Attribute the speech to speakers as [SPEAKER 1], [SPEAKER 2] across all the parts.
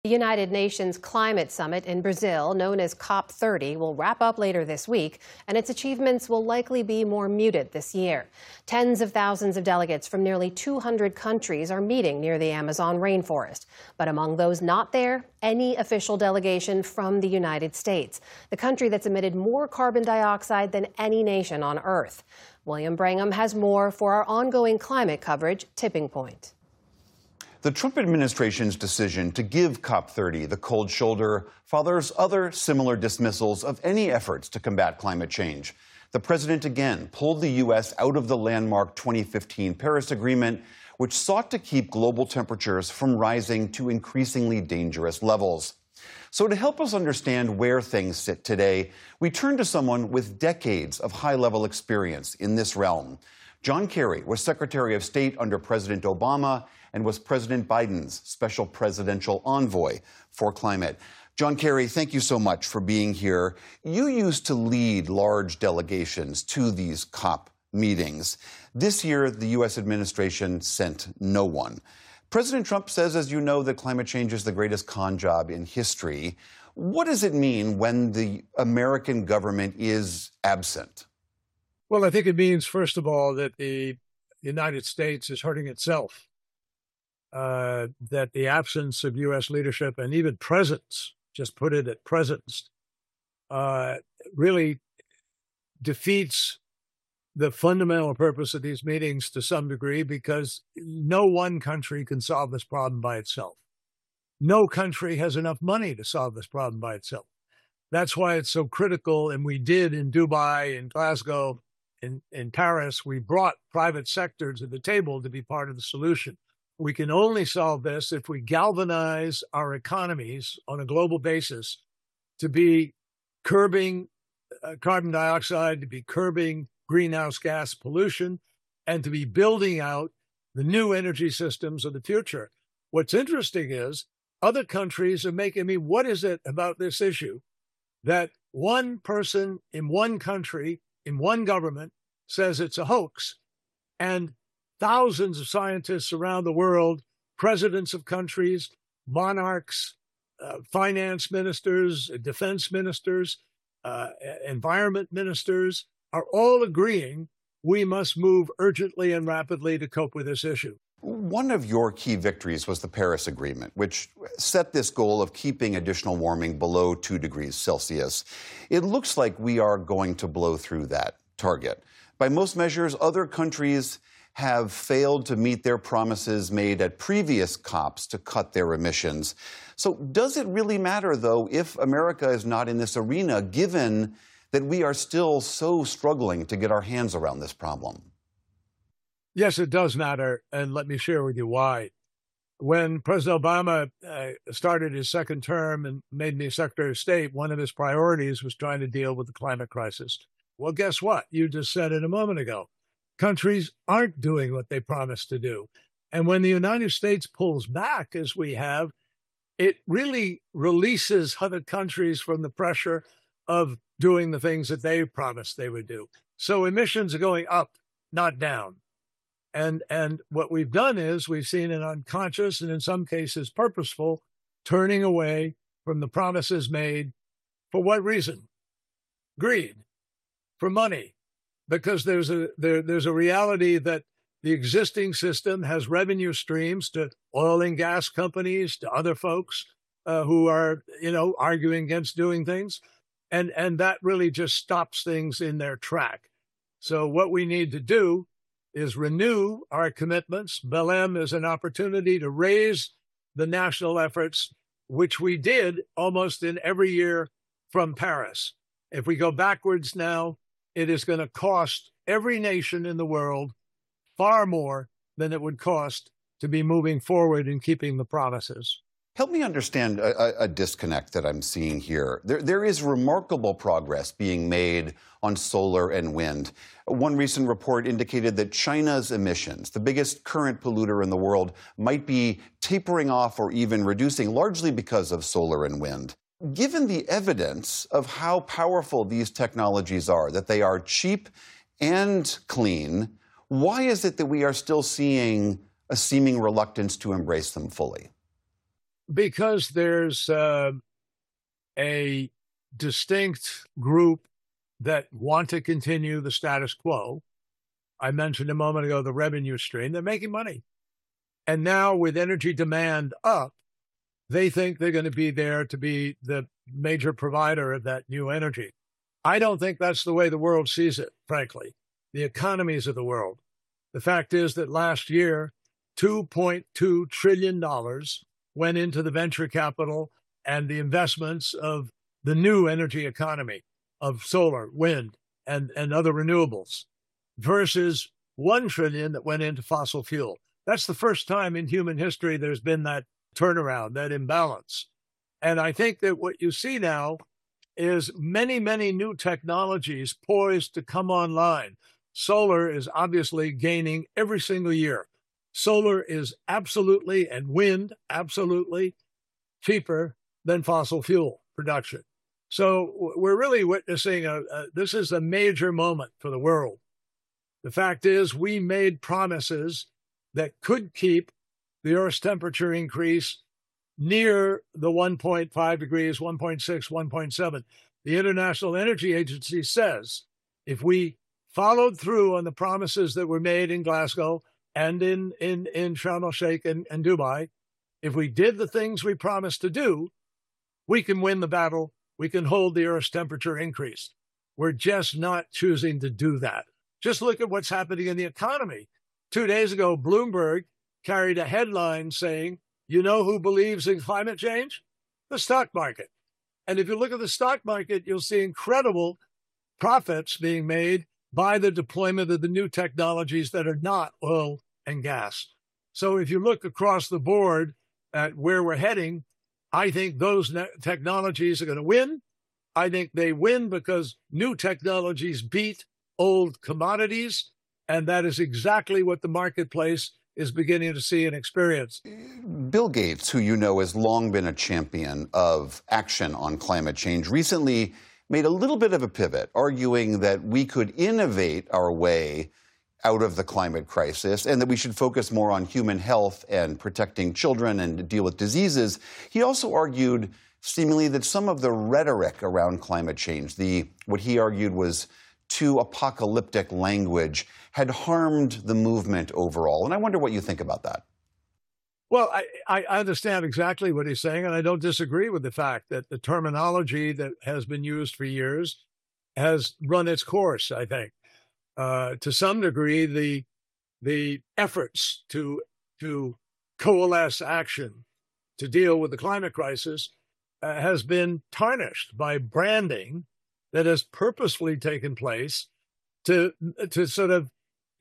[SPEAKER 1] The United Nations Climate Summit in Brazil, known as COP30, will wrap up later this week, and its achievements will likely be more muted this year. Tens of thousands of delegates from nearly 200 countries are meeting near the Amazon rainforest. But among those not there, any official delegation from the United States, the country that's emitted more carbon dioxide than any nation on Earth. William Brangham has more for our ongoing climate coverage, Tipping Point.
[SPEAKER 2] The Trump administration's decision to give COP30 the cold shoulder follows other similar dismissals of any efforts to combat climate change. The president again pulled the U.S. out of the landmark 2015 Paris Agreement, which sought to keep global temperatures from rising to increasingly dangerous levels. So to help us understand where things sit today, we turn to someone with decades of high-level experience in this realm. John Kerry was Secretary of State under President Obama and was President Biden's special presidential envoy for climate. John Kerry, thank you so much for being here. You used to lead large delegations to these COP meetings. This year, the U.S. administration sent no one. President Trump says, as you know, that climate change is the greatest con job in history. What does it mean when the American government is absent?
[SPEAKER 3] Well, I think it means, first of all, that the United States is hurting itself. That the absence of U.S. leadership and even presence, just put it at presence, really defeats the fundamental purpose of these meetings to some degree, because no one country can solve this problem by itself. No country has enough money to solve this problem by itself. That's why it's so critical, and we did in Dubai, in Glasgow, in Paris, we brought private sector to the table to be part of the solution. We can only solve this if we galvanize our economies on a global basis to be curbing carbon dioxide, to be curbing greenhouse gas pollution, and to be building out the new energy systems of the future. What's interesting is other countries are making what is it about this issue that one person in one country, in one government, says it's a hoax, and thousands of scientists around the world, presidents of countries, monarchs, finance ministers, defense ministers, environment ministers, are all agreeing we must move urgently and rapidly to cope with this issue.
[SPEAKER 2] One of your key victories was the Paris Agreement, which set this goal of keeping additional warming below 2 degrees Celsius. It looks like we are going to blow through that target. By most measures, other countries have failed to meet their promises made at previous COPs to cut their emissions. So does it really matter, though, if America is not in this arena, given that we are still so struggling to get our hands around this problem?
[SPEAKER 3] Yes, it does matter, and let me share with you why. When President Obama started his second term and made me Secretary of State, one of his priorities was trying to deal with the climate crisis. Well, guess what? You just said it a moment ago. Countries aren't doing what they promised to do. And when the United States pulls back, as we have, it really releases other countries from the pressure of doing the things that they promised they would do. So emissions are going up, not down. And what we've done is we've seen an unconscious and in some cases purposeful turning away from the promises made. For what reason? Greed, for money. Because there's a reality that the existing system has revenue streams to oil and gas companies, to other folks who are, arguing against doing things. And that really just stops things in their track. So what we need to do is renew our commitments. Belém is an opportunity to raise the national efforts, which we did almost in every year from Paris. If we go backwards now, it is going to cost every nation in the world far more than it would cost to be moving forward and keeping the promises.
[SPEAKER 2] Help me understand a disconnect that I'm seeing here. There is remarkable progress being made on solar and wind. One recent report indicated that China's emissions, the biggest current polluter in the world, might be tapering off or even reducing, largely because of solar and wind. Given the evidence of how powerful these technologies are, that they are cheap and clean, why is it that we are still seeing a seeming reluctance to embrace them fully?
[SPEAKER 3] because there's a distinct group that want to continue the status quo. I mentioned a moment ago the revenue stream. They're making money. And now with energy demand up, they think they're going to be there to be the major provider of that new energy. I don't think that's the way the world sees it, frankly, the economies of the world. The fact is that last year, $2.2 trillion went into the venture capital and the investments of the new energy economy of solar, wind, and other renewables versus $1 trillion that went into fossil fuel. That's the first time in human history there's been that turnaround, that imbalance. And I think that what you see now is many, many new technologies poised to come online. Solar is obviously gaining every single year. Solar is absolutely, and wind absolutely, cheaper than fossil fuel production. So we're really witnessing this is a major moment for the world. The fact is we made promises that could keep the Earth's temperature increase near the 1.5 degrees, 1.6, 1.7. The International Energy Agency says if we followed through on the promises that were made in Glasgow and in Sharm el-Sheikh and Dubai, if we did the things we promised to do, we can win the battle. We can hold the Earth's temperature increase. We're just not choosing to do that. Just look at what's happening in the economy. 2 days ago, Bloomberg carried a headline saying, you know who believes in climate change? The stock market. And if you look at the stock market, you'll see incredible profits being made by the deployment of the new technologies that are not oil and gas. So if you look across the board at where we're heading, I think those technologies are going to win. I think they win because new technologies beat old commodities. And that is exactly what the marketplace is beginning to see and experience.
[SPEAKER 2] Bill Gates, who you know has long been a champion of action on climate change, recently made a little bit of a pivot, arguing that we could innovate our way out of the climate crisis and that we should focus more on human health and protecting children and deal with diseases. He also argued seemingly that some of the rhetoric around climate change, what he argued was too apocalyptic language, had harmed the movement overall. And I wonder what you think about that.
[SPEAKER 3] Well, I understand exactly what he's saying, and I don't disagree with the fact that the terminology that has been used for years has run its course, I think. To some degree, the efforts to coalesce action to deal with the climate crisis has been tarnished by branding that has purposefully taken place to sort of,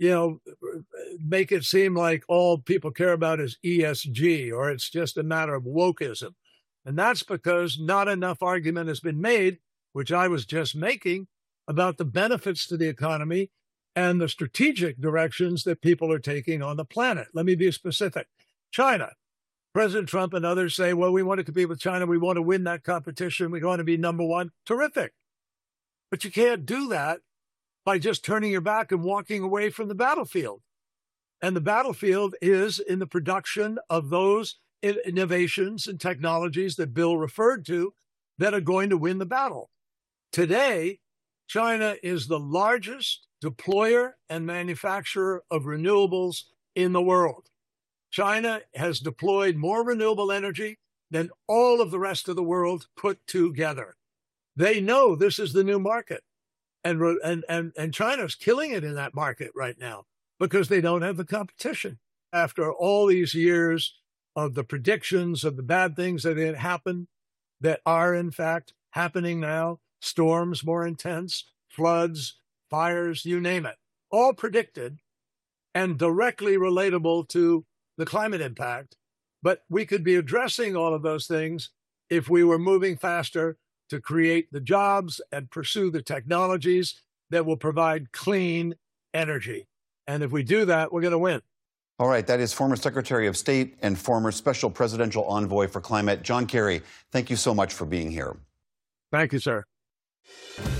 [SPEAKER 3] make it seem like all people care about is ESG, or it's just a matter of wokeism. And that's because not enough argument has been made, which I was just making, about the benefits to the economy and the strategic directions that people are taking on the planet. Let me be specific. China. President Trump and others say, well, we want to compete with China. We want to win that competition. We want to be number one. Terrific. But you can't do that by just turning your back and walking away from the battlefield. And the battlefield is in the production of those innovations and technologies that Bill referred to that are going to win the battle. Today, China is the largest deployer and manufacturer of renewables in the world. China has deployed more renewable energy than all of the rest of the world put together. They know this is the new market. And China's killing it in that market right now because they don't have the competition. After all these years of the predictions of the bad things that had happened, that are in fact happening now, storms more intense, floods, fires, you name it, all predicted and directly relatable to the climate impact. But we could be addressing all of those things if we were moving faster to create the jobs and pursue the technologies that will provide clean energy. And if we do that, we're going to win.
[SPEAKER 2] All right, that is former Secretary of State and former Special Presidential Envoy for Climate, John Kerry. Thank you so much for being here.
[SPEAKER 3] Thank you, sir.